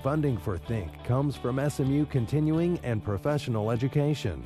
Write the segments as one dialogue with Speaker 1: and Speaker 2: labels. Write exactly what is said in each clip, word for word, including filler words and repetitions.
Speaker 1: Funding for Think comes from S M U Continuing and Professional Education.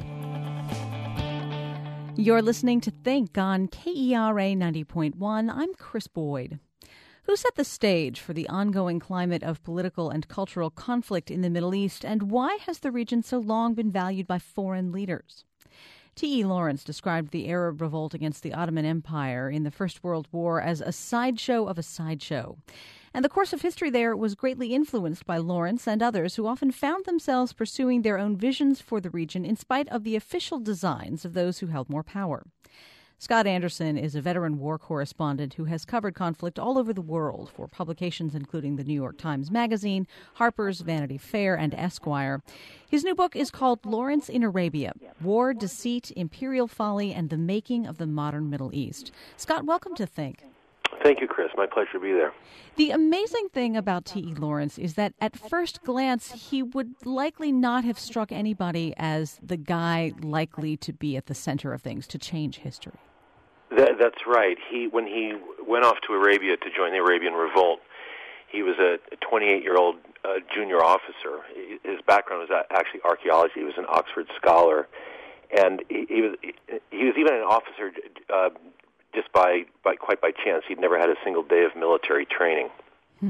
Speaker 2: You're listening to Think on K E R A ninety point one. I'm Chris Boyd. Who set the stage for the ongoing climate of political and cultural conflict in the Middle East, and why has the region so long been valued by foreign leaders? T E Lawrence described the Arab revolt against the Ottoman Empire in the First World War as a sideshow of a sideshow. And the course of history there was greatly influenced by Lawrence and others who often found themselves pursuing their own visions for the region in spite of the official designs of those who held more power. Scott Anderson is a veteran war correspondent who has covered conflict all over the world for publications including the New York Times Magazine, Harper's, Vanity Fair, and Esquire. His new book is called Lawrence in Arabia, War, Deceit, Imperial Folly, and the Making of the Modern Middle East. Scott, welcome to Think.
Speaker 3: Thank you, Chris. My pleasure to be there.
Speaker 2: The amazing thing about T E Lawrence is that at first glance, he would likely not have struck anybody as the guy likely to be at the center of things, to change history.
Speaker 3: That, that's right. He, when he went off to Arabia to join the Arabian Revolt, he was a twenty-eight-year-old uh, junior officer. His background was actually archaeology. He was an Oxford scholar, and he, he was he was even an officer uh, just by, by quite by chance. He'd never had a single day of military training.
Speaker 2: Hmm.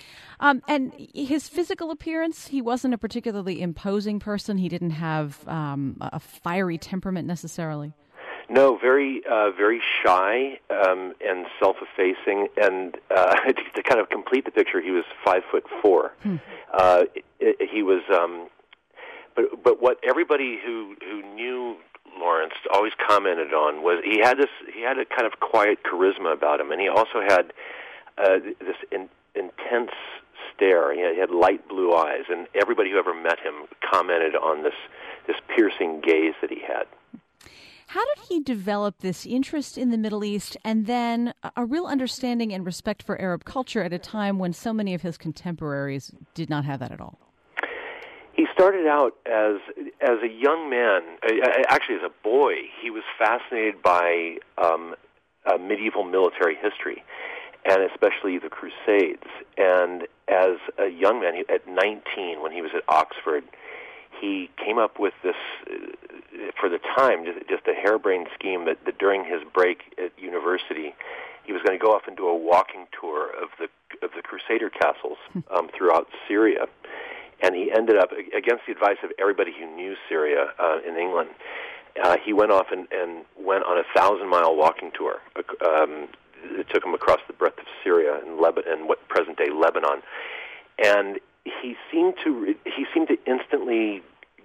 Speaker 2: Um, and his physical appearance, he wasn't a particularly imposing person. He didn't have um, a fiery temperament necessarily.
Speaker 3: No, very, uh, very shy um, and self-effacing, and uh, to kind of complete the picture, he was five foot four. Hmm. Uh, it, he was, um, but but what everybody who who knew Lawrence always commented on was he had this he had a kind of quiet charisma about him, and he also had uh, this in, intense stare. He had, he had light blue eyes, and everybody who ever met him commented on this this piercing gaze that he had.
Speaker 2: How did he develop this interest in the Middle East and then a real understanding and respect for Arab culture at a time when so many of his contemporaries did not have that at all?
Speaker 3: He started out as as a young man, actually as a boy. He was fascinated by um, uh, medieval military history, and especially the Crusades. And as a young man, at nineteen, when he was at Oxford, he came up with this, uh, for the time, just, just a harebrained scheme that, that during his break at university, he was going to go off and do a walking tour of the of the Crusader castles um, throughout Syria. And he ended up, against the advice of everybody who knew Syria uh, in England, uh, he went off and, and went on a thousand-mile walking tour. Um, it took him across the breadth of Syria and Lebanon, and what present-day Lebanon. And he seemed to he seemed to instantly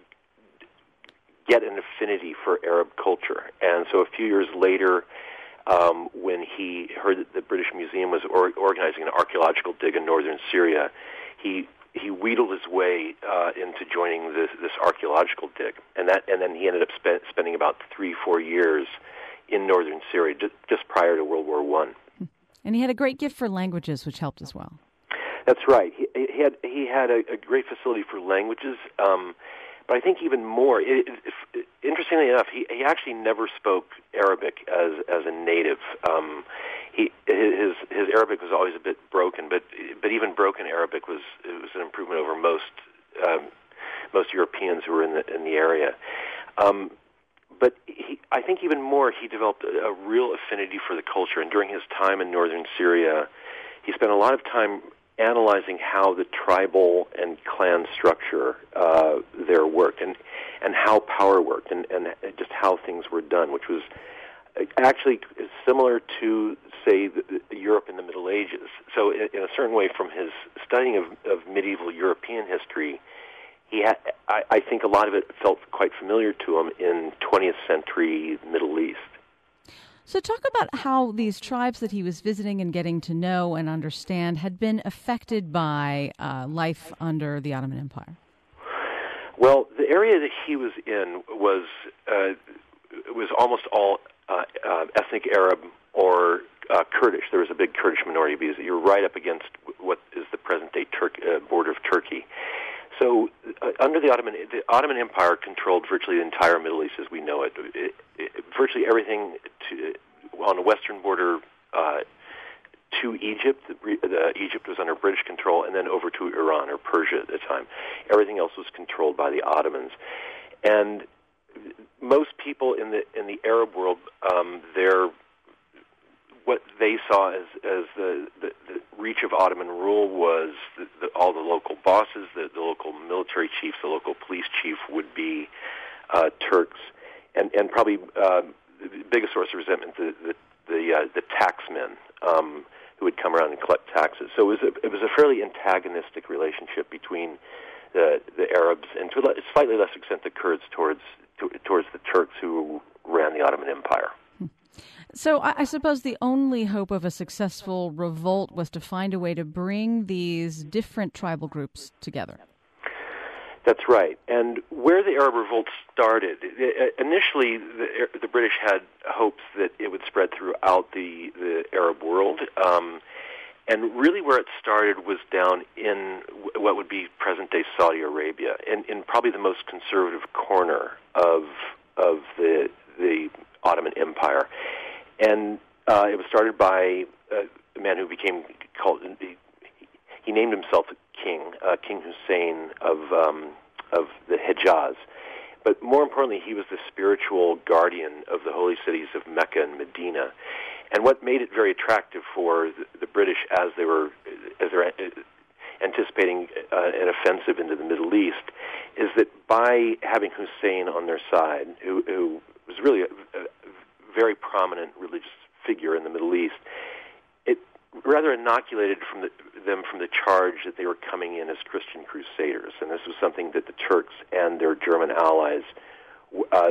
Speaker 3: get an affinity for Arab culture. And so a few years later, um, when he heard that the British Museum was or, organizing an archaeological dig in northern Syria, he he wheedled his way uh, into joining this, this archaeological dig, and that and then he ended up spend, spending about three four years in northern Syria just, just prior to World War One.
Speaker 2: And he had a great gift for languages, which helped as well.
Speaker 3: That's right. He, he had he had a, a great facility for languages, um, but I think even more. It, it, interestingly enough, he, he actually never spoke Arabic as as a native. Um, he his his Arabic was always a bit broken, but but even broken Arabic was it was an improvement over most um, most Europeans who were in the in the area. Um, but he, I think even more, he developed a, a real affinity for the culture, and during his time in northern Syria, he spent a lot of time analyzing how the tribal and clan structure uh, there worked, and and how power worked, and, and just how things were done, which was actually similar to, say, the, the Europe in the Middle Ages. So in, in a certain way, from his studying of, of medieval European history, he had, I, I think a lot of it felt quite familiar to him in twentieth century Middle East.
Speaker 2: So talk about how these tribes that he was visiting and getting to know and understand had been affected by uh, life under the Ottoman Empire.
Speaker 3: Well, the area that he was in was uh, was almost all uh, uh, ethnic Arab or uh, Kurdish. There was a big Kurdish minority because you're right up against what is the present-day Turk, uh, border of Turkey. So uh, under the Ottoman, the Ottoman Empire controlled virtually the entire Middle East as we know it. it, it virtually everything to, on the western border uh, to Egypt. The, the, Egypt was under British control, and then over to Iran or Persia at the time. Everything else was controlled by the Ottomans. And most people in the in the Arab world, um, their what they saw as as the, the, the reach of Ottoman rule was the, the, all the local bosses, the, the local military chiefs, the local police chief would be uh, Turks, and and probably uh, the biggest source of resentment, the the the, uh, the taxmen um, who would come around and collect taxes. So it was a, it was a fairly antagonistic relationship between the the Arabs and to a slightly less extent the Kurds towards to, towards the Turks who ran the Ottoman Empire.
Speaker 2: So I suppose the only hope of a successful revolt was to find a way to bring these different tribal groups together.
Speaker 3: That's right. And where the Arab revolt started, initially the, the British had hopes that it would spread throughout the, the Arab world. Um, and really where it started was down in what would be present-day Saudi Arabia, in, in probably the most conservative corner of of the the Ottoman Empire. And uh, it was started by uh, a man who became called. He, he named himself king, uh, King Hussein of um, of the Hejaz. But more importantly, he was the spiritual guardian of the holy cities of Mecca and Medina. And what made it very attractive for the, the British as they were as they're anticipating uh, an offensive into the Middle East is that by having Hussein on their side, who, who was really a, a very prominent religious figure in the Middle East, it rather inoculated from the, them from the charge that they were coming in as Christian crusaders. And this was something that the Turks and their German allies, uh,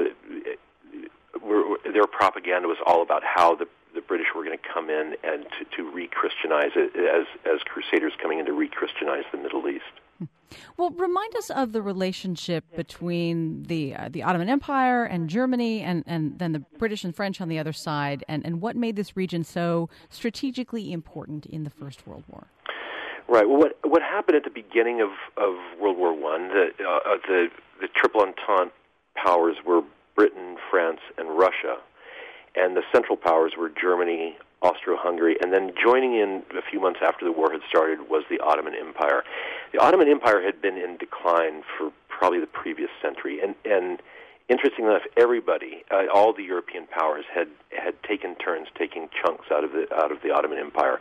Speaker 3: were, their propaganda was all about how the, the British were going to come in and to, to re-Christianize it as, as crusaders coming in to re-Christianize the Middle East.
Speaker 2: Well, remind us of the relationship between the uh, the Ottoman Empire and Germany and, and then the British and French on the other side, and, and what made this region so strategically important in the First World War.
Speaker 3: Right. Well, what what happened at the beginning of, of World War One? The, uh, the the Triple Entente powers were Britain, France, and Russia, and the Central Powers were Germany, Austro-Hungary, and then joining in a few months after the war had started was the Ottoman Empire. The Ottoman Empire had been in decline for probably the previous century, and, and interestingly enough, everybody, uh, all the European powers, had had taken turns taking chunks out of the out of the Ottoman Empire,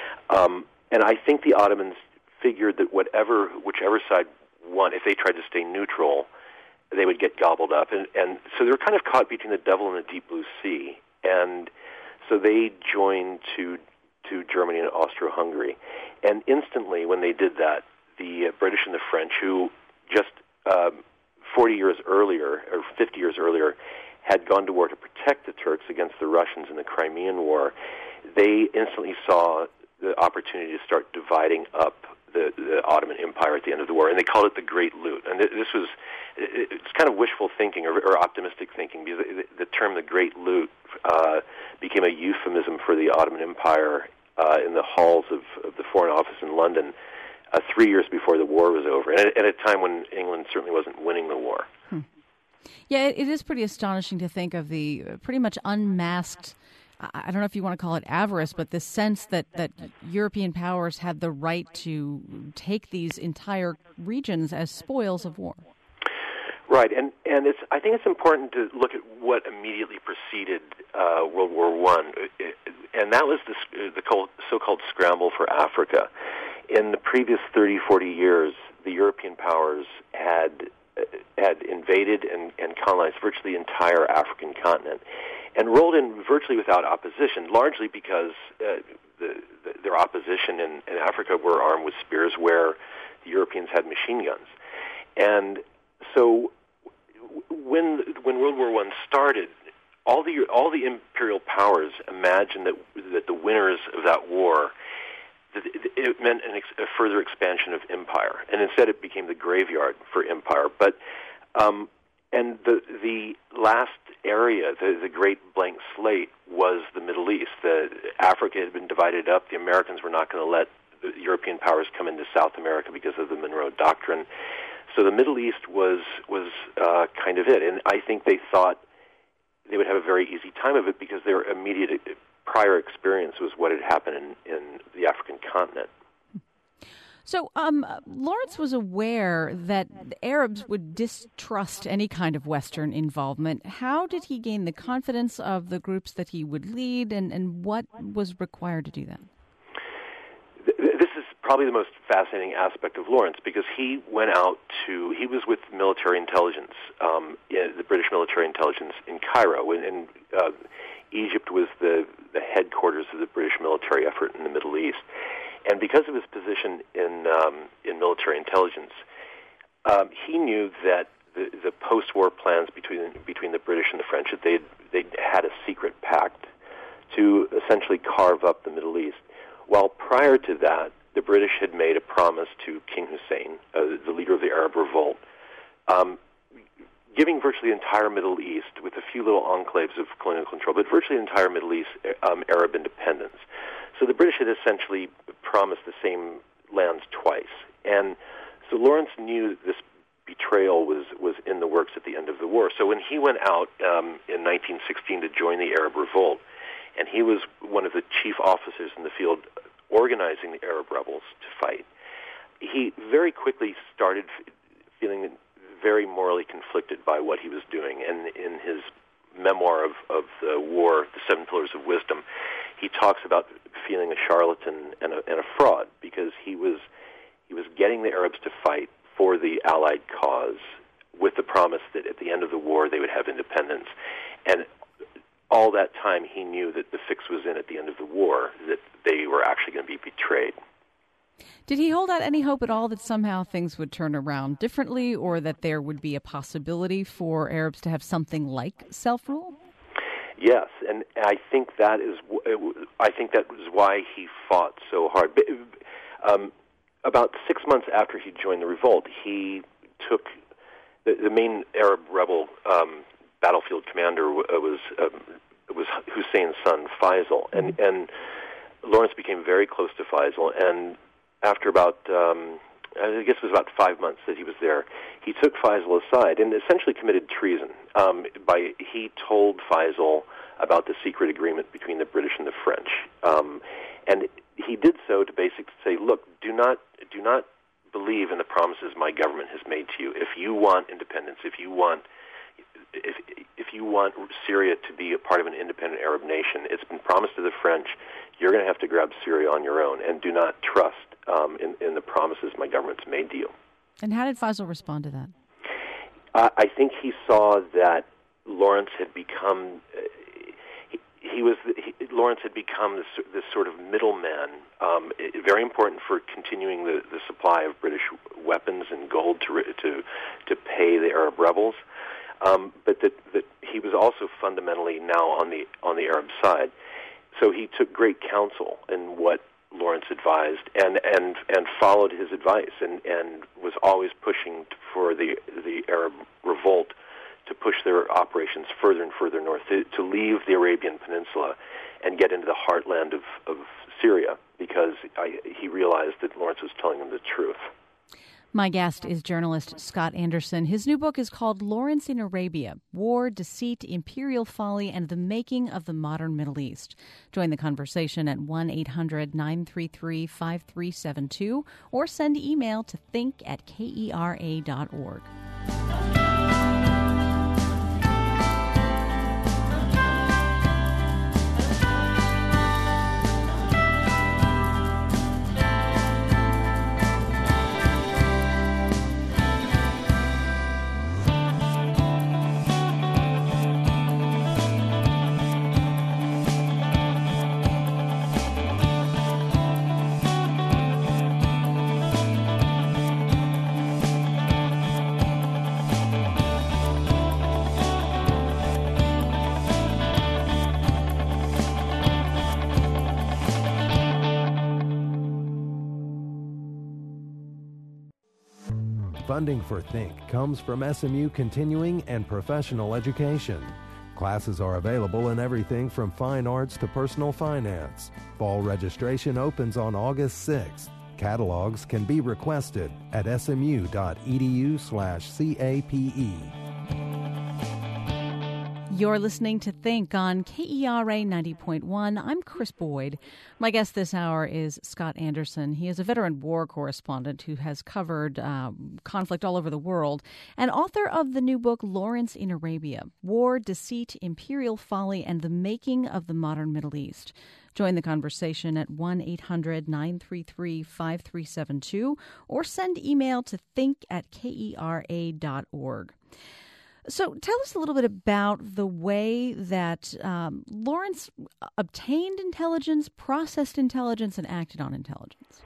Speaker 3: um, and I think the Ottomans figured that whatever, whichever side won, if they tried to stay neutral, they would get gobbled up, and and so they were kind of caught between the devil and the deep blue sea, and so they joined to to Germany and Austro-Hungary. And instantly, when they did that, the uh, British and the French, who just um, forty years earlier, or fifty years earlier, had gone to war to protect the Turks against the Russians in the Crimean War, they instantly saw the opportunity to start dividing up the, the Ottoman Empire at the end of the war, and they called it the Great Loot. And this was, it's kind of wishful thinking or, or optimistic thinking, because the, the term the Great Loot uh, became a euphemism for the Ottoman Empire uh, in the halls of, of the Foreign Office in London uh, three years before the war was over, and at, at a time when England certainly wasn't winning the war.
Speaker 2: Hmm. Yeah, it, it is pretty astonishing to think of the pretty much unmasked, I don't know if you want to call it avarice, but the sense that, that European powers had the right to take these entire regions as spoils of war.
Speaker 3: Right, and and it's I think it's important to look at what immediately preceded uh, World War One, and that was this, the so-called scramble for Africa. In the previous thirty, forty years, the European powers had had invaded and, and colonized virtually the entire African continent, and rolled in virtually without opposition, largely because uh, the, the, their opposition in, in Africa were armed with spears where the Europeans had machine guns. And so when when World War One started, all the all the imperial powers imagined that that the winners of that war, that it meant an ex, a further expansion of empire, and instead it became the graveyard for empire. But um, and the the last area, the, the great blank slate, was the Middle East. The Africa had been divided up. The Americans were not going to let the European powers come into South America because of the Monroe Doctrine. So the Middle East was was uh, kind of it, and I think they thought they would have a very easy time of it because their immediate prior experience was what had happened in, in the African continent.
Speaker 2: So um, Lawrence was aware that the Arabs would distrust any kind of Western involvement. How did he gain the confidence of the groups that he would lead, and, and what was required to do that?
Speaker 3: This is probably the most fascinating aspect of Lawrence, because he went out to, he was with military intelligence, um, the British military intelligence in Cairo, and, and uh, Egypt was the, the headquarters of the British military effort in the Middle East. And because of his position in um, in military intelligence, um, he knew that the, the post-war plans between between the British and the French, that they they had a secret pact to essentially carve up the Middle East. While prior to that, the British had made a promise to King Hussein, uh, the leader of the Arab Revolt, um, giving virtually the entire Middle East, with a few little enclaves of colonial control, but virtually the entire Middle East um, Arab independence. So the British had essentially promised the same lands twice. And so Lawrence knew this betrayal was, was in the works at the end of the war. So when he went out um, in nineteen sixteen to join the Arab Revolt, and he was one of the chief officers in the field organizing the Arab rebels to fight, he very quickly started feeling very morally conflicted by what he was doing. And in his memoir of, of the war, The Seven Pillars of Wisdom, he talks about feeling a charlatan and a, and a fraud, because he was he was getting the Arabs to fight for the Allied cause with the promise that at the end of the war they would have independence. And all that time he knew that the fix was in at the end of the war, that they were actually going to be betrayed.
Speaker 2: Did he hold out any hope at all that somehow things would turn around differently, or that there would be a possibility for Arabs to have something like self-rule?
Speaker 3: Yes, and I think that is I think that was why he fought so hard. Um, about six months after he joined the revolt, he took the, the main Arab rebel um, battlefield commander was um, was Hussein's son Faisal, and and Lawrence became very close to Faisal. And after about um, I guess it was about five months that he was there, he took Faisal aside and essentially committed treason. Um, by he told Faisal about the secret agreement between the British and the French, um, and he did so to basically say, "Look, do not do not believe in the promises my government has made to you. If you want independence, if you want if if you want Syria to be a part of an independent Arab nation, it's been promised to the French. You're going to have to grab Syria on your own, and do not trust um, in, in the promises my government's made to you."
Speaker 2: And how did Faisal respond to that?
Speaker 3: Uh, I think he saw that Lawrence had become uh, he, he was he, Lawrence had become this, this sort of middleman, um, it, very important for continuing the, the supply of British weapons and gold to to to pay the Arab rebels. Um, but that, that he was also fundamentally now on the on the Arab side. So he took great counsel in what Lawrence advised, and, and, and followed his advice, and, and was always pushing for the the Arab revolt to push their operations further and further north, to, to leave the Arabian Peninsula and get into the heartland of, of Syria, because I, he realized that Lawrence was telling him the truth.
Speaker 2: My guest is journalist Scott Anderson. His new book is called Lawrence in Arabia, War, Deceit, Imperial Folly, and the Making of the Modern Middle East. Join the conversation at one eight hundred nine three three five three seven two or send email to think at kera dot org.
Speaker 1: Funding for Think comes from S M U Continuing and Professional Education. Classes are available in everything from fine arts to personal finance. Fall registration opens on August sixth. Catalogs can be requested at smu.edu slash CAPE.
Speaker 2: You're listening to Think on K E R A ninety point one. I'm Chris Boyd. My guest this hour is Scott Anderson. He is a veteran war correspondent who has covered um, conflict all over the world and author of the new book, Lawrence in Arabia, War, Deceit, Imperial Folly, and the Making of the Modern Middle East. Join the conversation at one eight hundred nine three three five three seven two or send email to think at K E R A dot org. So tell us a little bit about the way that um, Lawrence obtained intelligence, processed intelligence, and acted on intelligence.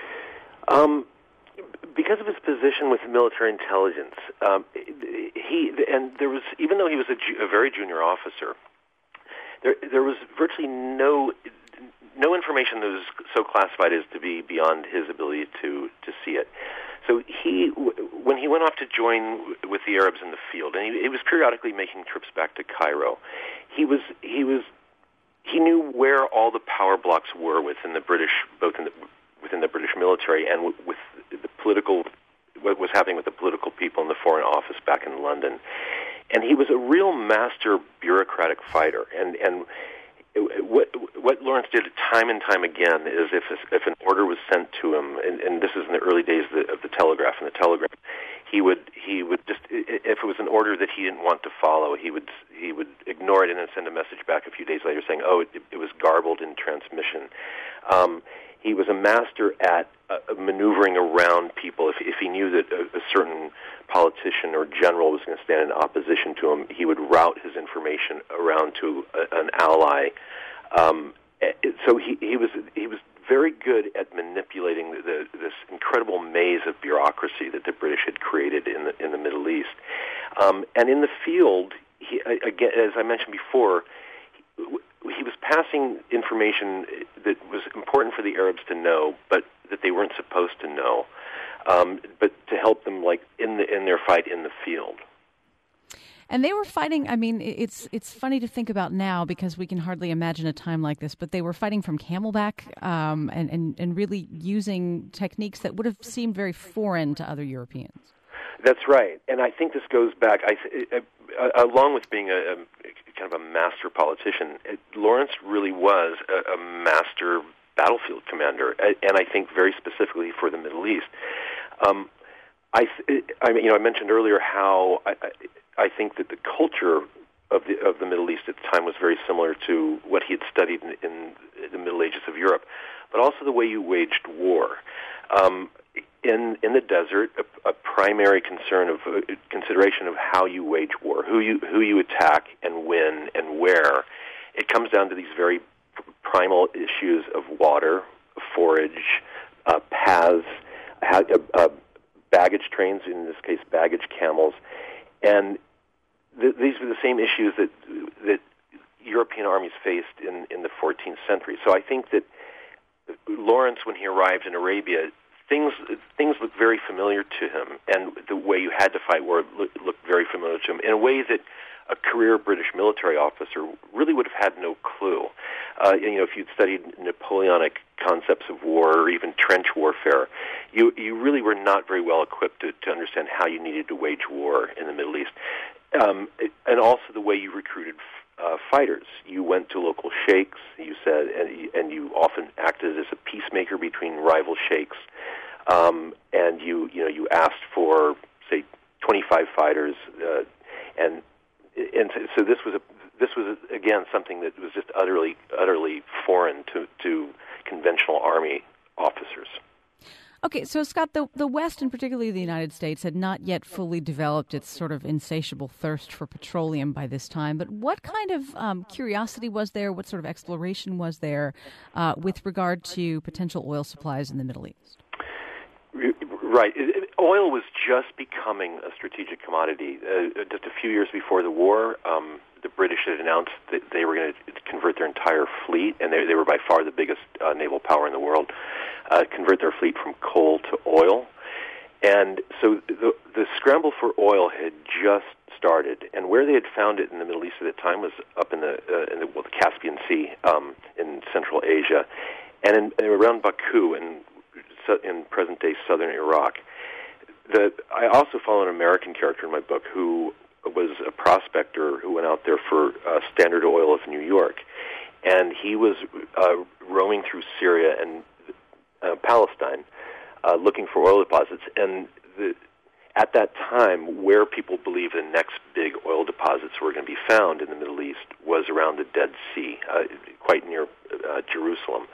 Speaker 3: Um, because of his position with military intelligence, um, he and there was, even though he was a, ju- a very junior officer, there there was virtually no no information that was so classified as to be beyond his ability to to see it. So he, when he went off to join with the Arabs in the field, and he, he was periodically making trips back to Cairo, he was he was he knew where all the power blocks were within the British, both in the, within the British military and w- with the political, what was happening with the political people in the Foreign Office back in London, and he was a real master bureaucratic fighter, and and. What, what Lawrence did time and time again is if if an order was sent to him, and, and this is in the early days of the, of the Telegraph and the Telegram, he would he would just, if it was an order that he didn't want to follow, he would he would ignore it and then send a message back a few days later saying, oh, it, it was garbled in transmission. Um, he was a master at uh, maneuvering around people. If, if he knew that a, a certain politician or general was going to stand in opposition to him, he would route his information around to a, an ally. Um, so he, he was he was very good at manipulating the, the, this incredible maze of bureaucracy that the British had created in the in the Middle East. Um, and in the field, he, again, as I mentioned before, he, he was passing information that was important for the Arabs to know, but that they weren't supposed to know. Um, but to help them, like in the in their fight in the field.
Speaker 2: And they were fighting. I mean, it's it's funny to think about now because we can hardly imagine a time like this. But they were fighting from camelback um, and, and and really using techniques that would have seemed very foreign to other Europeans.
Speaker 3: That's right, and I think this goes back. I, uh, along with being a, a kind of a master politician, it, Lawrence really was a, a master battlefield commander, and I think very specifically for the Middle East. Um, I, I, you know, I mentioned earlier how I, I think that the culture of the of the Middle East at the time was very similar to what he had studied in, in the Middle Ages of Europe, but also the way you waged war. Um, in in the desert, a, a primary concern of uh, consideration of how you wage war, who you who you attack, and when and where, it comes down to these very primal issues of water, forage, uh, paths, ha- uh, baggage trains, in this case baggage camels, and th- these were the same issues that that European armies faced in, in the fourteenth century. So I think that Lawrence, when he arrived in Arabia, things things looked very familiar to him, and the way you had to fight war looked, looked very familiar to him in a way that a career British military officer really would have had no clue. Uh, you know, if you'd studied Napoleonic concepts of war or even trench warfare, you you really were not very well equipped to, to understand how you needed to wage war in the Middle East, um, and also the way you recruited uh, fighters. You went to local sheikhs, you said, and, and you often acted as a peacemaker between rival sheikhs, um, and you you know you asked for say twenty-five fighters, uh, and And so this was a, this was again something that was just utterly utterly foreign to, to conventional army officers.
Speaker 2: Okay, so Scott, the the West, and particularly the United States, had not yet fully developed its sort of insatiable thirst for petroleum by this time. But what kind of um, curiosity was there? What sort of exploration was there uh, with regard to potential oil supplies in the Middle East?
Speaker 3: Right. It, it, oil was just becoming a strategic commodity. Uh, just a few years before the war, um, the British had announced that they were going to convert their entire fleet, and they, they were by far the biggest uh, naval power in the world, uh, convert their fleet from coal to oil. And so the, the scramble for oil had just started, and where they had found it in the Middle East at the time was up in the, uh, in the, well, the Caspian Sea um, in Central Asia, and in, and around Baku in in present-day southern Iraq. The, I also follow an American character in my book who was a prospector who went out there for uh, Standard Oil of New York, and he was uh, roaming through Syria and uh, Palestine uh, looking for oil deposits. And the, at that time, where people believed the next big oil deposits were going to be found in the Middle East was around the Dead Sea, uh, quite near uh, Jerusalem.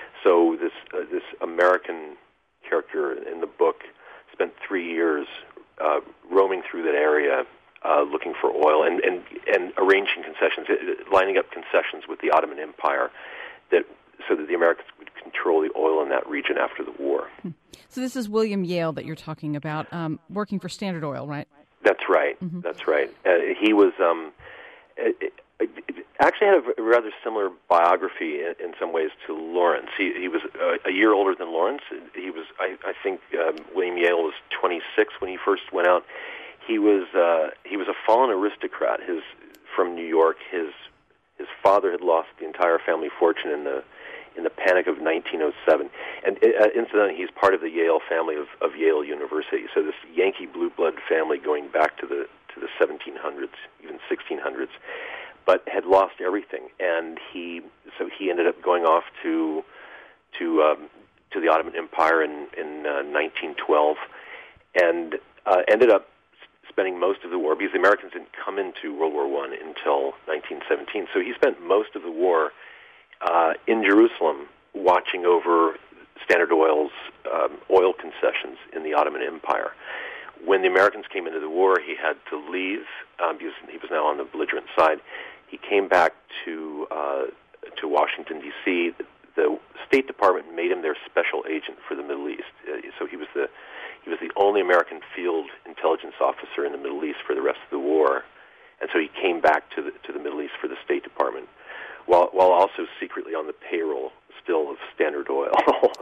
Speaker 3: So this uh, this American character in the book spent three years uh, roaming through that area, uh, looking for oil and, and, and arranging concessions, lining up concessions with the Ottoman Empire, that so that the Americans would control the oil in that region after the war.
Speaker 2: So this is William Yale that you're talking about, um, working for Standard Oil, right?
Speaker 3: That's right.
Speaker 2: Mm-hmm.
Speaker 3: That's right. Uh, he was um, it, it actually had a rather similar biography in, in some ways to Lawrence. He, he was uh, a year older than Lawrence. He was, I, I think, um, William Yale was twenty-six when he first went out. He was uh, he was a fallen aristocrat. His from New York. His his father had lost the entire family fortune in the in the Panic of nineteen oh seven. And uh, incidentally, he's part of the Yale family of, of Yale University. So this Yankee blue blood family going back to the to the seventeen hundreds, even sixteen hundreds, but had lost everything. And he so he ended up going off to to um, to the Ottoman Empire in in uh, nineteen twelve, and uh, ended up spending most of the war, because the Americans didn't come into World War One until nineteen seventeen. So he spent most of the war uh, in Jerusalem, watching over Standard Oil's um, oil concessions in the Ottoman Empire. When the Americans came into the war, he had to leave um, because he was now on the belligerent side. He came back to uh, to Washington, D C The State Department made him their special agent for the Middle East. Uh, so he was the he was the only American field intelligence officer in the Middle East for the rest of the war, and so he came back to the to the Middle East for the State Department, while while also secretly on the payroll still of Standard Oil.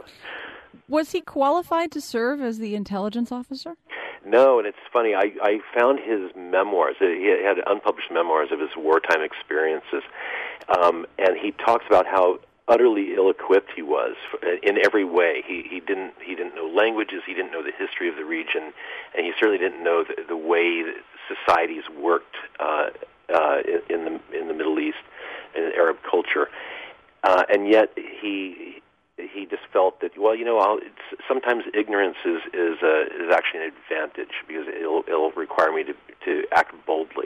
Speaker 2: Was he qualified to serve as the intelligence officer?
Speaker 3: No, and it's funny. I, I found his memoirs. He had unpublished memoirs of his wartime experiences, um, and he talks about how utterly ill-equipped he was in every way. He he didn't he didn't know languages. He didn't know the history of the region, and he certainly didn't know the, the way that societies worked uh, uh, in the in the Middle East, in Arab culture. Uh, and yet he he just felt that, well, you know, I'll, it's, sometimes ignorance is is, uh, is actually an advantage, because it'll it'll require me to to act boldly.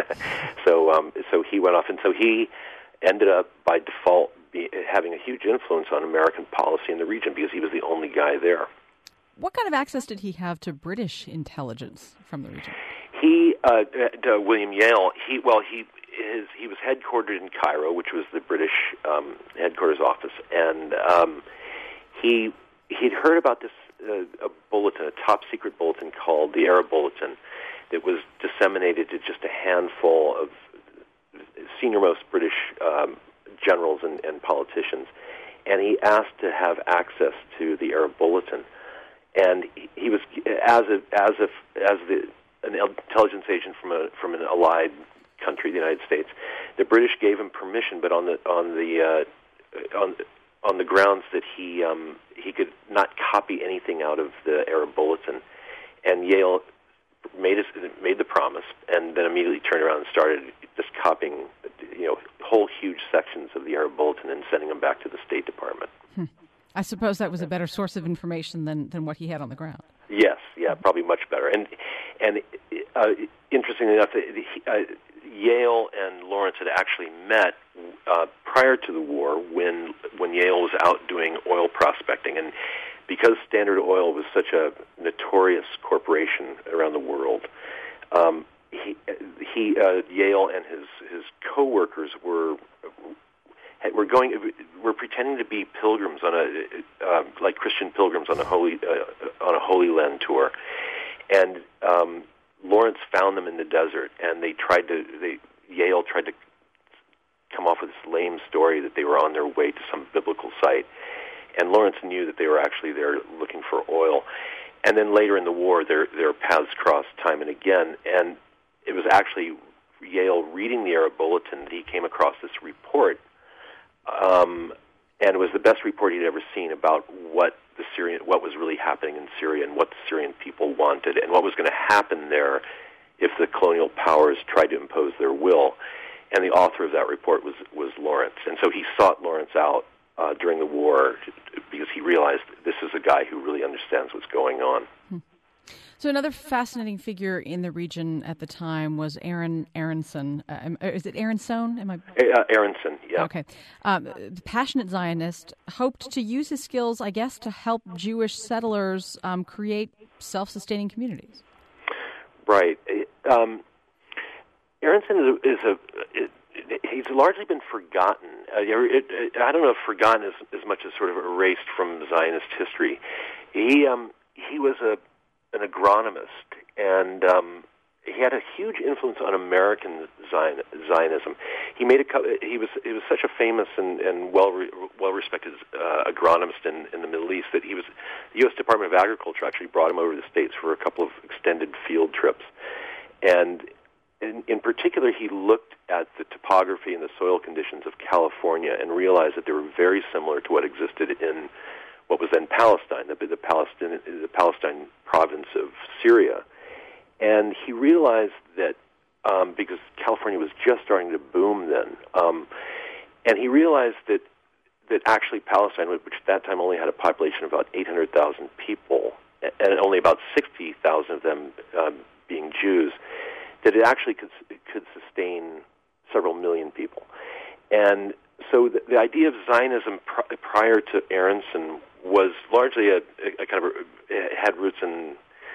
Speaker 3: so um, so he went off, and so he ended up by default be, having a huge influence on American policy in the region, because he was the only guy there.
Speaker 2: What kind of access did he have to British intelligence from the region?
Speaker 3: He, uh, uh, William Yale, he well he. His, he was headquartered in Cairo, which was the British um, headquarters office, and um, he he'd heard about this uh, a bulletin, a top secret bulletin called the Arab Bulletin, that was disseminated to just a handful of senior-most British um, generals and, and politicians, and he asked to have access to the Arab Bulletin, and he, he was as a, as if as the an intelligence agent from a from an allied country, the United States. The British gave him permission, but on the on the uh, on on the grounds that he um, he could not copy anything out of the Arab Bulletin. And Yale made his, made the promise, and then immediately turned around and started just copying, you know, whole huge sections of the Arab Bulletin and sending them back to the State Department.
Speaker 2: Hmm. I suppose that was a better source of information than, than what he had on the ground.
Speaker 3: Yes, yeah, probably much better. And and uh, interestingly enough, uh, Yale and Lawrence had actually met uh, prior to the war when when Yale was out doing oil prospecting, and because Standard Oil was such a notorious corporation around the world, um, he, he uh, Yale and his his coworkers were were going were pretending to be pilgrims on a uh, like Christian pilgrims on a holy uh, on a Holy Land tour, and um, Lawrence found them in the desert, and they tried to. They Yale tried to come off with this lame story that they were on their way to some biblical site, and Lawrence knew that they were actually there looking for oil. And then later in the war, their their paths crossed time and again, and it was actually Yale reading the Arab Bulletin that he came across this report, um, and it was the best report he'd ever seen about what the Syrian, what was really happening in Syria, and what the Syrian people wanted, and what was going to happen there if the colonial powers tried to impose their will. And the author of that report was, was Lawrence. And so he sought Lawrence out uh, during the war because he realized this is a guy who really understands what's going on.
Speaker 2: Hmm. So another fascinating figure in the region at the time was Aaron Aronson. Uh, is it Aronson? Am I?
Speaker 3: Uh, Aronson, yeah.
Speaker 2: Okay. Um, the passionate Zionist hoped to use his skills, I guess, to help Jewish settlers um, create self-sustaining communities.
Speaker 3: Right. Um, Aronson is a, is a it, he's largely been forgotten. Uh, it, it, I don't know if forgotten as, as much as sort of erased from Zionist history. He um, he was a an agronomist, and um, he had a huge influence on American Zion, Zionism. He made a he was he was such a famous and, and well well respected uh, agronomist in, in the Middle East that he was the U S Department of Agriculture actually brought him over to the States for a couple of extended field trips, and in, in particular he looked at the topography and the soil conditions of California and realized that they were very similar to what existed in what was then Palestine, the, the Palestine the Palestine province of Syria. And he realized that um, because California was just starting to boom then, um, and he realized that that actually Palestine, which at that time only had a population of about eight hundred thousand people, and only about sixty thousand of them um, being Jews, that it actually could could sustain several million people. And so the, the idea of Zionism pr- prior to Aronson was largely a, a kind of a, it had roots in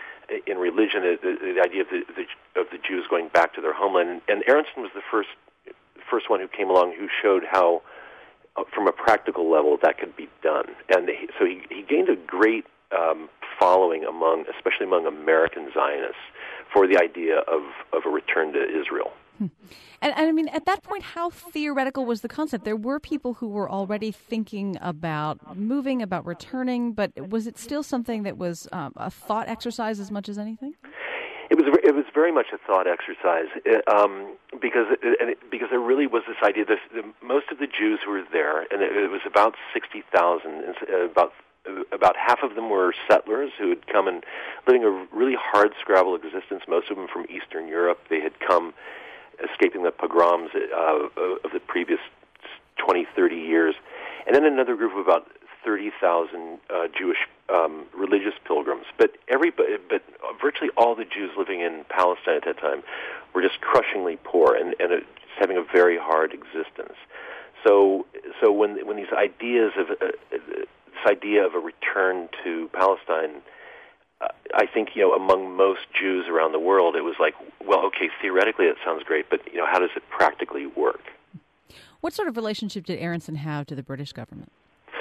Speaker 3: in religion, the, the idea of the, the of the Jews going back to their homeland. And, and Aronson was the first first one who came along who showed how, uh, from a practical level, that could be done. And he, so he, he gained a great um, following among, especially among American Zionists, for the idea of, of a return to Israel.
Speaker 2: Hmm. And, and I mean, at that point, how theoretical was the concept? There were people who were already thinking about moving, about returning, but was it still something that was um, a thought exercise as much as anything?
Speaker 3: It was. It was very much a thought exercise um, because and it, because there really was this idea that the, most of the Jews who were there, and it, it was about sixty thousand, about about half of them were settlers who had come and living a really hard scrabble existence. Most of them from Eastern Europe. They had come, escaping the pogroms uh, of the previous twenty, thirty years. And then another group of about thirty thousand uh, Jewish um, religious pilgrims. But everybody, but virtually all the Jews living in Palestine at that time were just crushingly poor and, and just having a very hard existence. So, so when when these ideas of uh, this idea of a return to Palestine, Uh, I think, you know, among most Jews around the world, it was like, well, okay, theoretically it sounds great, but, you know, how does it practically work?
Speaker 2: What sort of relationship did Aronson have to the British government?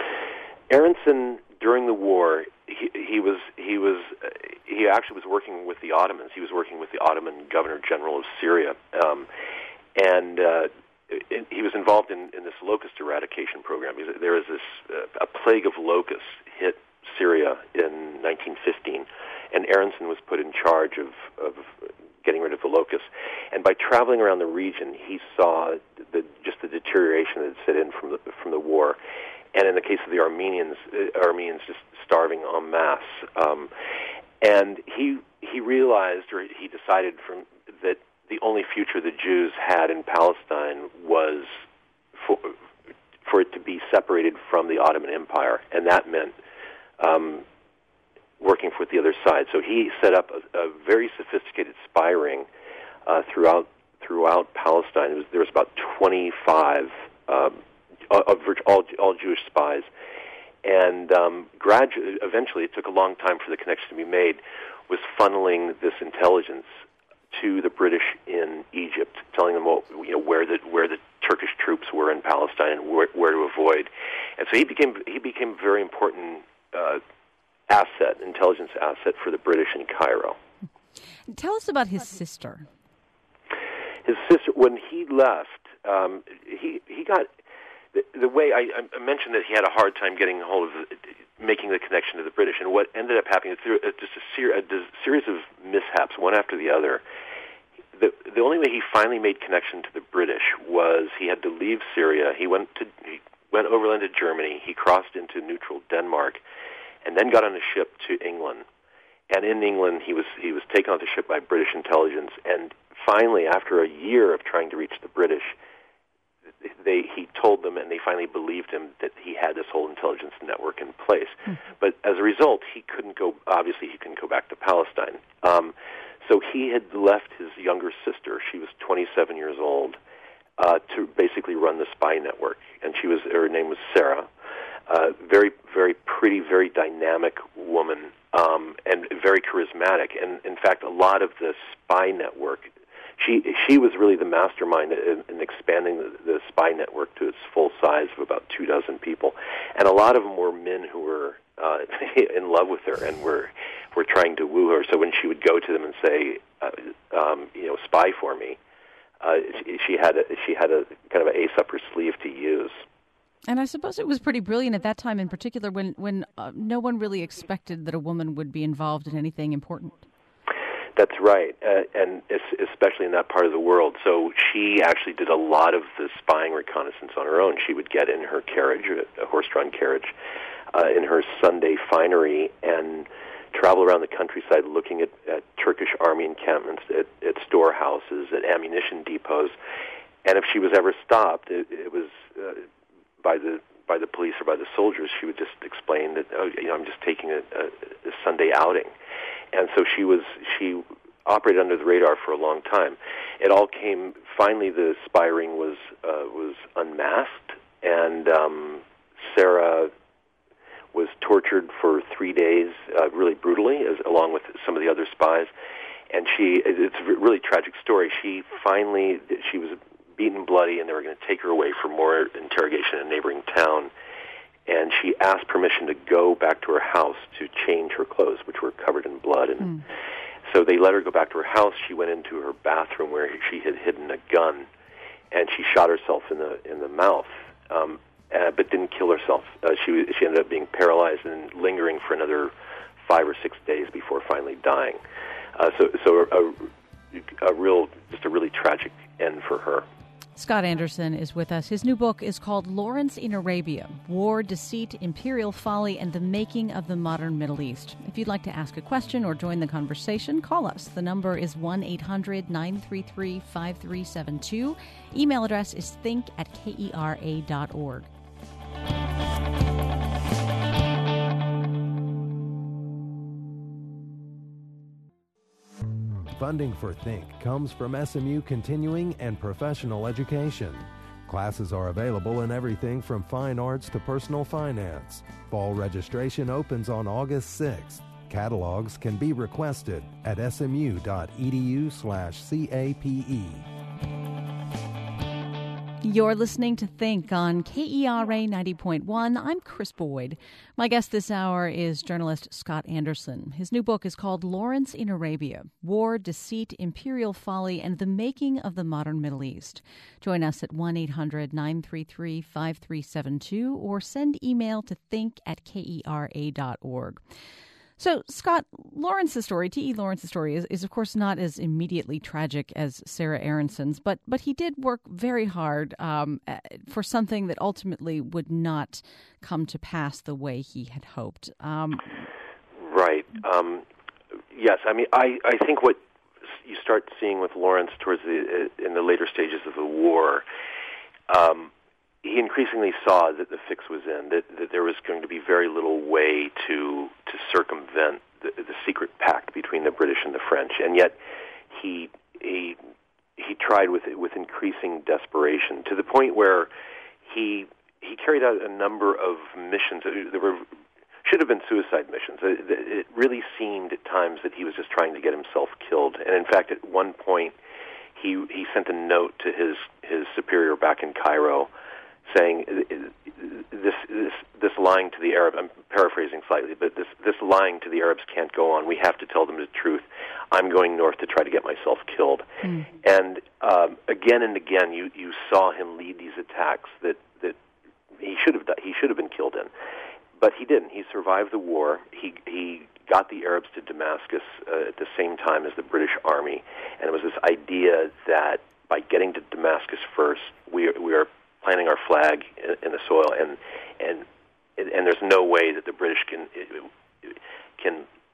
Speaker 3: Aronson, during the war, he, he was he was uh, he actually was working with the Ottomans. He was working with the Ottoman Governor General of Syria, um, and uh, it, he was involved in, in this locust eradication program. There was this uh, a plague of locusts hit Syria in nineteen fifteen, and Aronson was put in charge of, of getting rid of the locusts. And by traveling around the region, he saw the, just the deterioration that had set in from the from the war. And in the case of the Armenians, uh, Armenians just starving en masse. Um, and he he realized, or he decided, from that the only future the Jews had in Palestine was for for it to be separated from the Ottoman Empire, and that meant Um, working with the other side. So he set up a, a very sophisticated spy ring uh, throughout throughout Palestine. It was, there was about twenty-five um, of all all Jewish spies, and um, gradually, eventually, it took a long time for the connection to be made. Was funneling this intelligence to the British in Egypt, telling them what, you know, where the where the Turkish troops were in Palestine and where, where to avoid. And so he became he became a very important Uh, asset, intelligence asset for the British in Cairo.
Speaker 2: Tell us about his sister.
Speaker 3: His sister, when he left, um, he he got the, the way I, I mentioned that he had a hard time getting a hold of the, making the connection to the British, and what ended up happening through just a, ser- a series of mishaps, one after the other. The the only way he finally made connection to the British was he had to leave Syria. He went to he went overland to Germany. He crossed into neutral Denmark, and then got on a ship to England. and in England, he was he was taken off the ship by British intelligence, and finally, after a year of trying to reach the British, they he told them, and they finally believed him, that he had this whole intelligence network in place. Mm-hmm. But as a result, he couldn't go. Obviously, he couldn't go back to Palestine. Um, so he had left his younger sister. She was twenty-seven years old, uh, to basically run the spy network, and she was her name was Sarah. Uh, very, very pretty, very dynamic woman, um, and very charismatic. And in fact, a lot of the spy network, she she was really the mastermind in, in expanding the, the spy network to its full size of about two dozen people. And a lot of them were men who were uh, in love with her and were were trying to woo her. So when she would go to them and say, uh, um, you know, spy for me, uh, she, she had a, she had a kind of an ace up her sleeve to use.
Speaker 2: And I suppose it was pretty brilliant at that time in particular when, when uh, no one really expected that a woman would be involved in anything important.
Speaker 3: That's right, uh, and especially in that part of the world. So she actually did a lot of the spying reconnaissance on her own. She would get in her carriage, a horse-drawn carriage, uh, in her Sunday finery, and travel around the countryside looking at, at Turkish army encampments, at, at storehouses, at ammunition depots. And if she was ever stopped, it, it was... Uh, by the by the police or by the soldiers, she would just explain that, oh, you know, I'm just taking a, a, a Sunday outing. And so she was she operated under the radar for a long time. It all came, finally the spy ring was, uh, was unmasked, and um, Sarah was tortured for three days, uh, really brutally, as, along with some of the other spies. And she, it's a really tragic story. She finally, she was beaten bloody, and they were going to take her away for more interrogation in a neighboring town. And she asked permission to go back to her house to change her clothes, which were covered in blood. And mm. so they let her go back to her house. She went into her bathroom where she had hidden a gun, and she shot herself in the in the mouth, um, uh, but didn't kill herself. Uh, she she ended up being paralyzed and lingering for another five or six days before finally dying. Uh, so so a, a real, just a really tragic end for her.
Speaker 2: Scott Anderson is with us. His new book is called Lawrence in Arabia, War, Deceit, Imperial Folly, and the Making of the Modern Middle East. If you'd like to ask a question or join the conversation, call us. The number is one eight hundred nine three three five three seven two. Email address is think at kera dot org.
Speaker 1: Funding for Think comes from S M U Continuing and Professional Education. Classes are available in everything from fine arts to personal finance. Fall registration opens on August sixth. Catalogs can be requested at smu.edu slash CAPE.
Speaker 2: You're listening to Think on K E R A ninety point one. I'm Chris Boyd. My guest this hour is journalist Scott Anderson. His new book is called Lawrence in Arabia, War, Deceit, Imperial Folly, and the Making of the Modern Middle East. Join us at one eight hundred nine three three five three seven two or send email to think at kera dot org. So, Scott, Lawrence's story, T E. Lawrence's story, is, is, of course, not as immediately tragic as Sarah Aronson's, but but he did work very hard um, for something that ultimately would not come to pass the way he had hoped. Um,
Speaker 3: right. Um, yes, I mean, I, I think what you start seeing with Lawrence towards the in the later stages of the war, um, he increasingly saw that the fix was in, that, that there was going to be very little way to to circumvent the, the secret pact between the British and the French, and yet he he he tried with with increasing desperation to the point where he he carried out a number of missions. There were should have been suicide missions. It, it really seemed at times that he was just trying to get himself killed, and in fact, at one point, he he sent a note to his his superior back in Cairo, saying this, this this lying to the Arab, I'm paraphrasing slightly, but this, this lying to the Arabs can't go on. We have to tell them the truth. I'm going north to try to get myself killed. Mm. And um, again and again, you, you saw him lead these attacks that, that he should have he should have been killed in, but he didn't. He survived the war. He he got the Arabs to Damascus uh, at the same time as the British Army, and it was this idea that by getting to Damascus first, we we are planting our flag in, in the soil, and and and there's no way that the British can can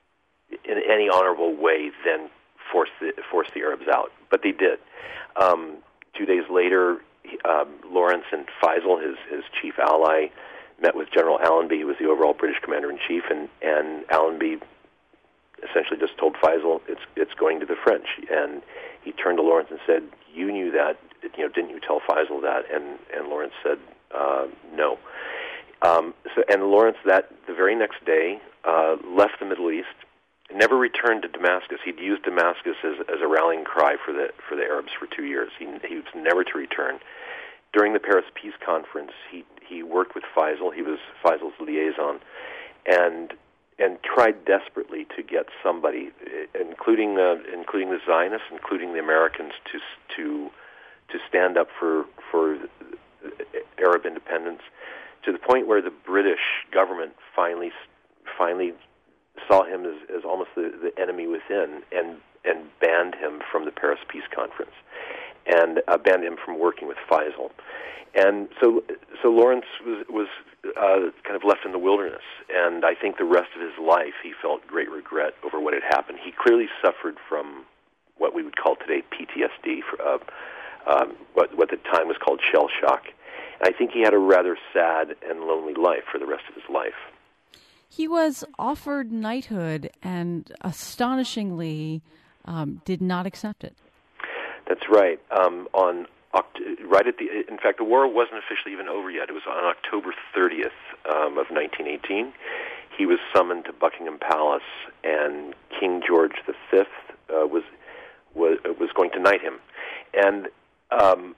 Speaker 3: in any honorable way then force the force the Arabs out. But they did. Um, two days later, um, Lawrence and Faisal, his his chief ally, met with General Allenby, who was the overall British commander-in-chief, and, and Allenby essentially just told Faisal, it's it's going to the French. And he turned to Lawrence and said, you knew that, you know, didn't you tell Faisal that? And, and Lawrence said, uh, no. Um, so, and Lawrence, that the very next day, uh, left the Middle East, never returned to Damascus. He'd used Damascus as, as a rallying cry for the for the Arabs for two years. He, he was never to return. During the Paris Peace Conference, he he worked with Faisal. He was Faisal's liaison, and and tried desperately to get somebody, including uh, including the Zionists, including the Americans, to to to stand up for for Arab independence, to the point where the British government finally finally saw him as, as almost the, the enemy within, and and banned him from the Paris Peace Conference, and uh, banned him from working with Faisal. And so so Lawrence was, was uh, kind of left in the wilderness, and I think the rest of his life he felt great regret over what had happened. He clearly suffered from what we would call today P T S D, for, uh, um, what, what at the time was called shell shock. And I think he had a rather sad and lonely life for the rest of his life.
Speaker 2: He was offered knighthood and astonishingly um, did not accept it. That's
Speaker 3: right. Um, on right at the, in fact, the war wasn't officially even over yet. It was on October thirtieth um, of nineteen eighteen. He was summoned to Buckingham Palace, and King George the Fifth uh, was was was going to knight him. And um,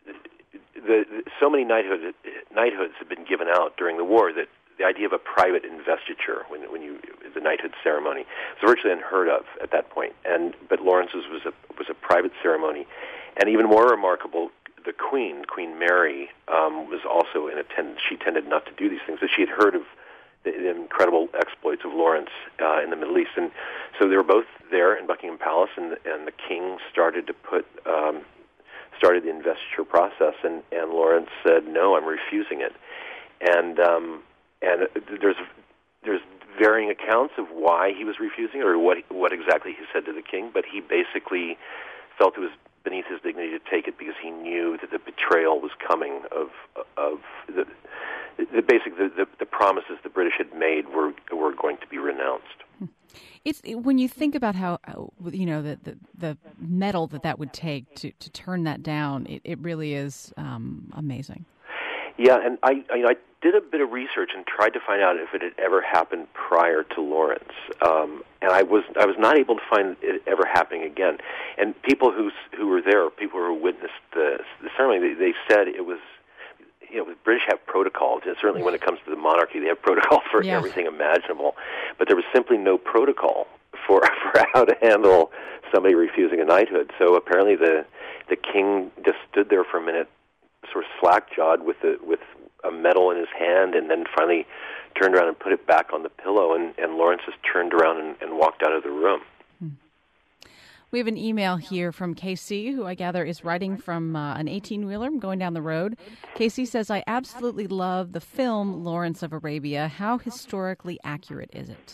Speaker 3: the, the so many knighthood knighthoods had been given out during the war that the idea of a private investiture, when when you the knighthood ceremony, was virtually unheard of at that point. And but Lawrence's was a was a private ceremony, and even more remarkable, the Queen, Queen Mary, um, was also in attendance. She tended not to do these things, but she had heard of the, the incredible exploits of Lawrence uh, in the Middle East, and so they were both there in Buckingham Palace, and and the King started to put um, started the investiture process, and and Lawrence said, "No, I'm refusing it," and um, And there's there's varying accounts of why he was refusing, or what what exactly he said to the king. But he basically felt it was beneath his dignity to take it because he knew that the betrayal was coming of of the the basic the, the, the promises the British had made were were going to be renounced.
Speaker 2: It's when you think about how you know the the, the mettle that that would take to, to turn that down. It, it really is um, amazing.
Speaker 3: Yeah, and I, I, I did a bit of research and tried to find out if it had ever happened prior to Lawrence, um, and I was I was not able to find it ever happening again. And people who who were there, people who witnessed the, the ceremony, they, they said it was, you know, the British have protocols, and certainly when it comes to the monarchy, they have protocol for yeah. everything imaginable. But there was simply no protocol for for how to handle somebody refusing a knighthood. So apparently, the the king just stood there for a minute, sort of slack-jawed with the, with a medal in his hand, and then finally turned around and put it back on the pillow, and, and Lawrence just turned around and, and walked out of the room.
Speaker 2: Hmm. We have an email here from Casey, who I gather is writing from uh, an eighteen-wheeler going down the road. Casey says, I absolutely love the film Lawrence of Arabia. How historically accurate is it?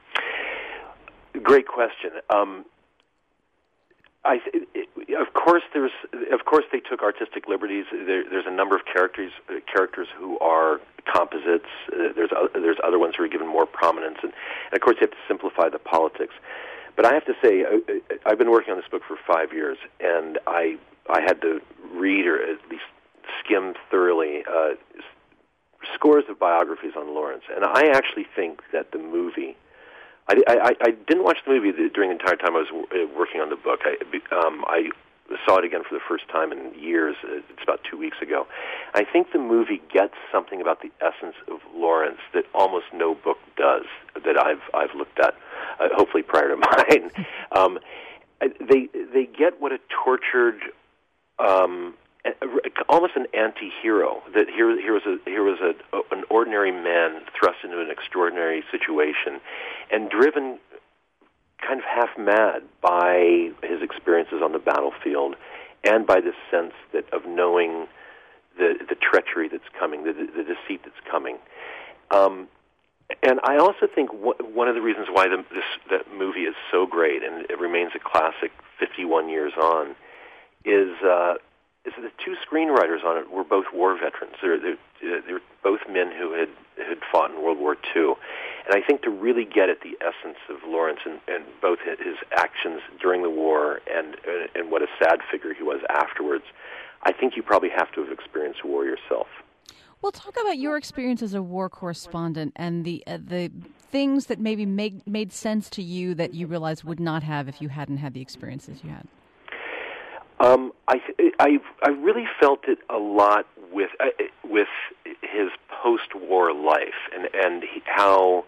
Speaker 3: Great question. Um, I, it, it, of course, there's. Of course, they took artistic liberties. There, there's a number of characters, uh, characters who are composites. Uh, there's uh, there's other ones who are given more prominence, and, and of course, you have to simplify the politics. But I have to say, I, I've been working on this book for five years, and I I had to read or at least skim thoroughly uh, scores of biographies on Lawrence, and I actually think that the movie. I, I, I didn't watch the movie during the entire time I was working on the book. I, um, I saw it again for the first time in years. It's about two weeks ago. I think the movie gets something about the essence of Lawrence that almost no book does that I've I've looked at, uh, hopefully prior to mine. um, they they get what a tortured, um, almost an anti-hero. That here here was a here was a an ordinary man thrust into an extraordinary situation, and driven kind of half mad by his experiences on the battlefield, and by this sense that of knowing the the treachery that's coming, the the deceit that's coming. Um, And I also think w- one of the reasons why the, this that movie is so great and it remains a classic fifty-one years on is uh, is that the two screenwriters on it were both war veterans. They're, they're, they're both men who had had fought in World War Two. And I think to really get at the essence of Lawrence and, and both his actions during the war and and what a sad figure he was afterwards, I think you probably have to have experienced war yourself.
Speaker 2: Well, talk about your experience as a war correspondent and the uh, the things that maybe made made sense to you that you realized would not have if you hadn't had the experiences you had.
Speaker 3: Um, I I I really felt it a lot with uh, with his post-war life and and he, how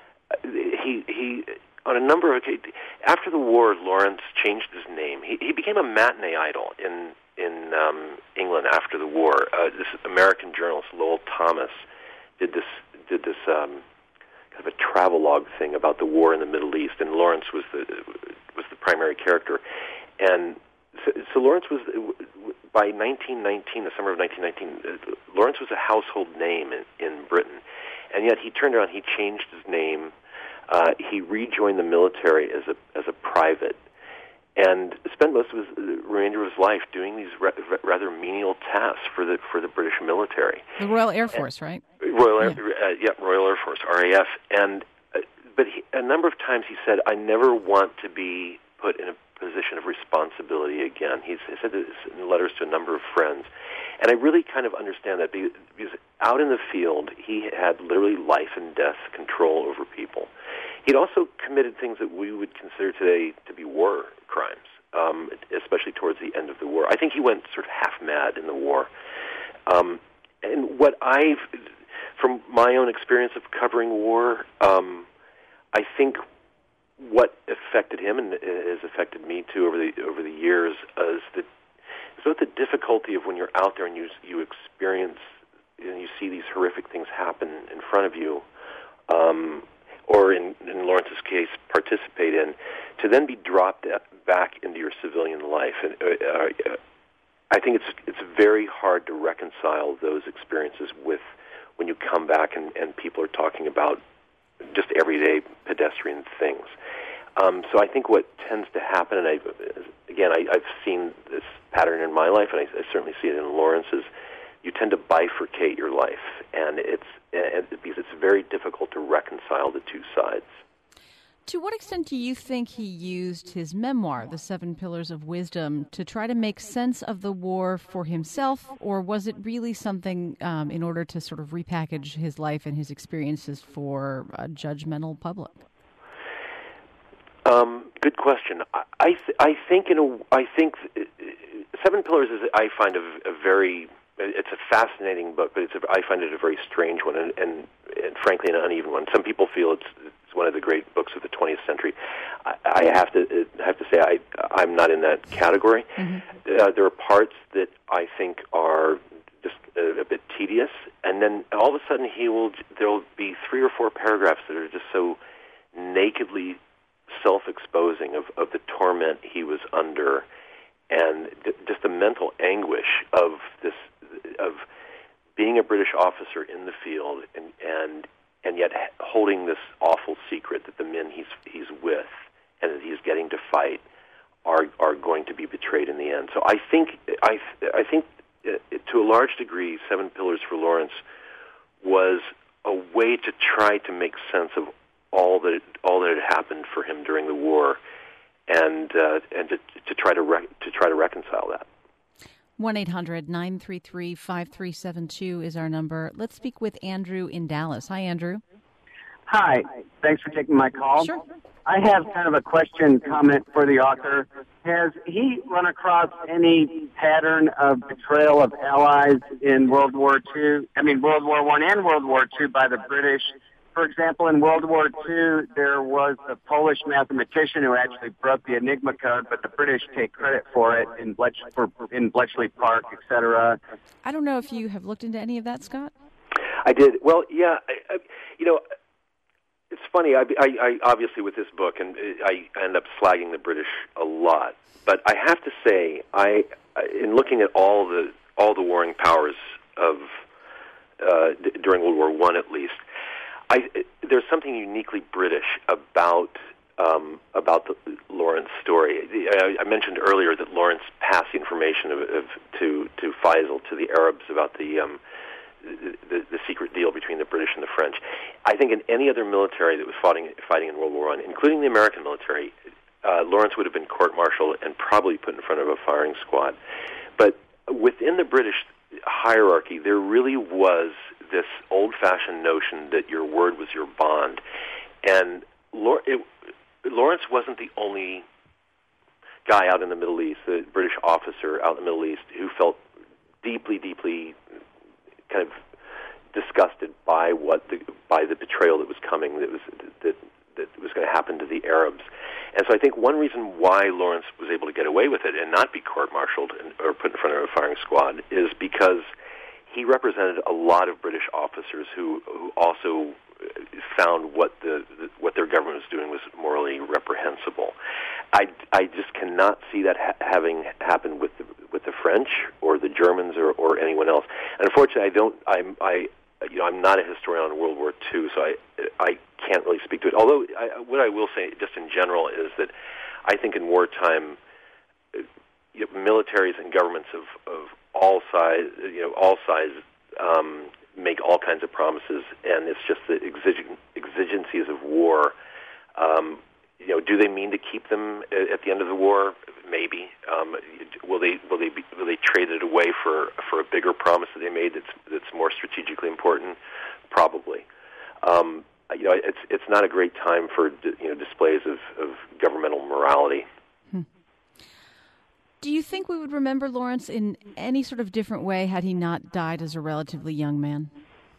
Speaker 3: he he on a number of occasions after the war, Lawrence changed his name. He he became a matinee idol in. in um, England after the war. Uh, this American journalist, Lowell Thomas, did this did this um, kind of a travelogue thing about the war in the Middle East, and Lawrence was the was the primary character. And so, so Lawrence was, by nineteen nineteen, the summer of nineteen nineteen, uh, Lawrence was a household name in, in Britain, and yet he turned around, he changed his name, uh, he rejoined the military as a as a private, and spent most of his, the remainder of his life doing these ra- rather menial tasks for the for the British military.
Speaker 2: The Royal Air Force, and, right?
Speaker 3: Royal Air,
Speaker 2: yeah.
Speaker 3: Uh, yeah, Royal Air Force, R A F. And uh, but he, a number of times he said, "I never want to be put in a position of responsibility again." He's, he said this in letters to a number of friends, and I really kind of understand that because, because out in the field he had literally life and death control over people. He'd also committed things that we would consider today to be war crimes, um, especially towards the end of the war. I think he went sort of half mad in the war. Um, and what I've, from my own experience of covering war, um, I think what affected him and has affected me too over the over the years is that is what the difficulty of when you're out there and you you experience and you see these horrific things happen in front of you. Um, or in, in Lawrence's case, participate in, to then be dropped back into your civilian life. And uh, I think it's it's very hard to reconcile those experiences with when you come back and, and people are talking about just everyday pedestrian things. Um, so I think what tends to happen, and I, again, I, I've seen this pattern in my life, and I, I certainly see it in Lawrence's, you tend to bifurcate your life, and it's and because it's very difficult to reconcile the two sides.
Speaker 2: To what extent do you think he used his memoir, The Seven Pillars of Wisdom, to try to make sense of the war for himself, or was it really something um, in order to sort of repackage his life and his experiences for a judgmental public?
Speaker 3: Um, good question. I I, th- I think in a I think Seven Pillars is I find a, a very It's a fascinating book, but it's a, I find it a very strange one, and, and, and frankly, an uneven one. Some people feel it's, it's one of the great books of the twentieth century. I, I have to have to say I I'm not in that category. Mm-hmm. Uh, there are parts that I think are just a, a bit tedious, and then all of a sudden he will there will be three or four paragraphs that are just so nakedly self-exposing of, of the torment he was under, and th- just the mental anguish of this. Of being a British officer in the field and and and yet holding this awful secret that the men he's he's with and that he's getting to fight are are going to be betrayed in the end. So I think I I think uh, to a large degree, Seven Pillars for Lawrence was a way to try to make sense of all that all that had happened for him during the war, and uh, and to, to try to re- to try to reconcile that.
Speaker 2: one eight hundred nine three three five three seven two is our number. Let's speak with Andrew in Dallas. Hi, Andrew.
Speaker 4: Hi. Thanks for taking my call.
Speaker 2: Sure.
Speaker 4: I have kind of a question, comment for the author. Has he run across any pattern of betrayal of allies in World War Two? I mean, World War One and World War Two by the British. For example, in World War Two, there was a Polish mathematician who actually broke the Enigma code, but the British take credit for it in, Bletch- for, in Bletchley Park, et cetera.
Speaker 2: I don't know if you have looked into any of that, Scott?
Speaker 3: I did. Well, yeah, I, I, you know, it's funny. I, I, I obviously with this book, and I end up slagging the British a lot. But I have to say, I in looking at all the all the warring powers of uh, d- during World War One, at least, I, there's something uniquely British about um, about the Lawrence story. I, I mentioned earlier that Lawrence passed the information of, of, to to Faisal, to the Arabs, about the, um, the the secret deal between the British and the French. I think in any other military that was fighting fighting in World War One, including the American military, uh, Lawrence would have been court-martialed and probably put in front of a firing squad. But within the British hierarchy, there really was this old-fashioned notion that your word was your bond. And it, Lawrence wasn't the only guy out in the Middle East, the British officer out in the Middle East, who felt deeply, deeply kind of disgusted by what the, by the betrayal that was coming, that was that that was going to happen to the Arabs. And so I think one reason why Lawrence was able to get away with it and not be court-martialed or put in front of a firing squad is because he represented a lot of British officers who, who also found what the, the what their government was doing was morally reprehensible. I, I just cannot see that ha- having happened with the with the French or the Germans or, or anyone else. And unfortunately, I don't. I'm I you know I'm not a historian on World War Two, so I I can't really speak to it. Although I, what I will say, just in general, is that I think in wartime, you know, militaries and governments of, of all size, you know, all sizes, um, make all kinds of promises, and it's just the exigen- exigencies of war. Um, you know, do they mean to keep them at the end of the war? Maybe. Um, will they will they be, will they trade it away for for a bigger promise that they made that's that's more strategically important? Probably. Um, you know, it's it's not a great time for you know displays of, of governmental morality.
Speaker 2: Hmm. Do you think we would remember Lawrence in any sort of different way had he not died as a relatively young man?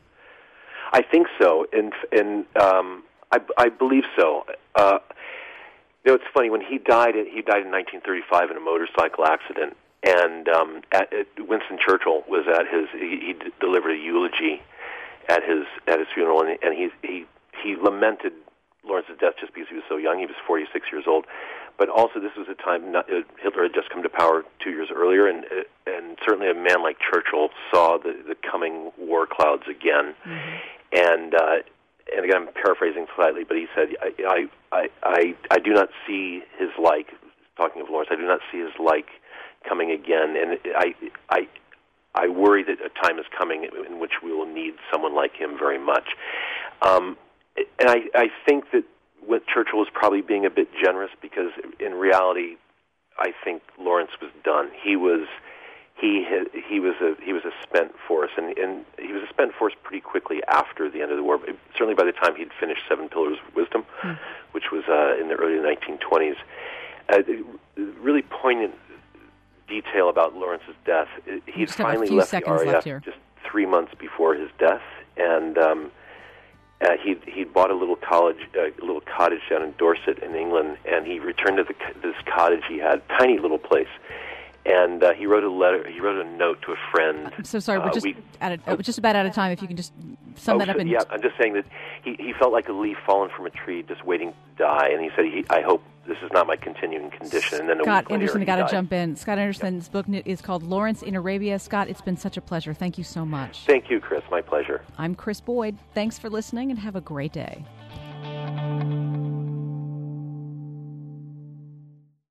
Speaker 3: I think so, and and um, I, I believe so. Uh, you know, it's funny, when he died, he died in nineteen thirty-five in a motorcycle accident, and um, at, at Winston Churchill was at his. He, he d- delivered a eulogy at his at his funeral, and, and he he he lamented Lawrence's death just because he was so young. He was forty-six years old. But also, this was a time not, uh, Hitler had just come to power two years earlier, and uh, and certainly a man like Churchill saw the, the coming war clouds again. Mm-hmm. And uh, and again, I'm paraphrasing slightly, but he said, I, I I I do not see his like. Talking of Lawrence, I do not see his like coming again, and I I I worry that a time is coming in which we will need someone like him very much. Um, and I I think that. With Churchill was probably being a bit generous, because in reality, I think Lawrence was done. He was he had, he was a he was a spent force, and, and he was a spent force pretty quickly after the end of the war. Certainly by the time he'd finished Seven Pillars of Wisdom, hmm. which was uh, in the early nineteen twenties. Uh, really poignant detail about Lawrence's death. He finally left the R A F just three months before his death, and. Um, Uh, he he bought a little college, uh, a little cottage down in Dorset in England, and he returned to the, this cottage he had, tiny little place, and uh, he wrote a letter. He wrote a note to a friend.
Speaker 2: I'm so sorry, we're
Speaker 3: uh,
Speaker 2: just
Speaker 3: we,
Speaker 2: out of, oh, just about out of time. If you can just sum
Speaker 3: oh,
Speaker 2: that up.
Speaker 3: So,
Speaker 2: in
Speaker 3: yeah, I'm just saying that he, he felt like a leaf fallen from a tree, just waiting to die, and he said, he, "I hope this is not my continuing condition." And then
Speaker 2: Scott
Speaker 3: a week
Speaker 2: Anderson,
Speaker 3: later,
Speaker 2: got to
Speaker 3: died.
Speaker 2: jump in. Scott Anderson's
Speaker 3: yep.
Speaker 2: book is called Lawrence in Arabia. Scott, it's been such a pleasure. Thank you so much.
Speaker 3: Thank you, Chris. My pleasure.
Speaker 2: I'm Chris Boyd. Thanks for listening, and have a great day.